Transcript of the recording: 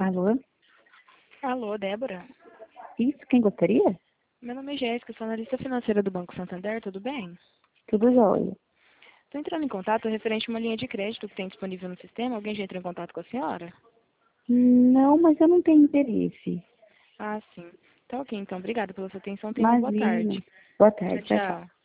Alô? Alô, Débora? Isso, quem gostaria? Meu nome é Jéssica, sou analista financeira do Banco Santander, tudo bem? Tudo jóia. Estou entrando em contato referente a uma linha de crédito que tem disponível no sistema. Alguém já entrou em contato com a senhora? Não, mas eu não tenho interesse. Ah, sim. Tá ok, então. Obrigada pela sua atenção. Tenha uma boa Imagina. tarde. Boa Tchau, tarde, tchau, tchau. tchau.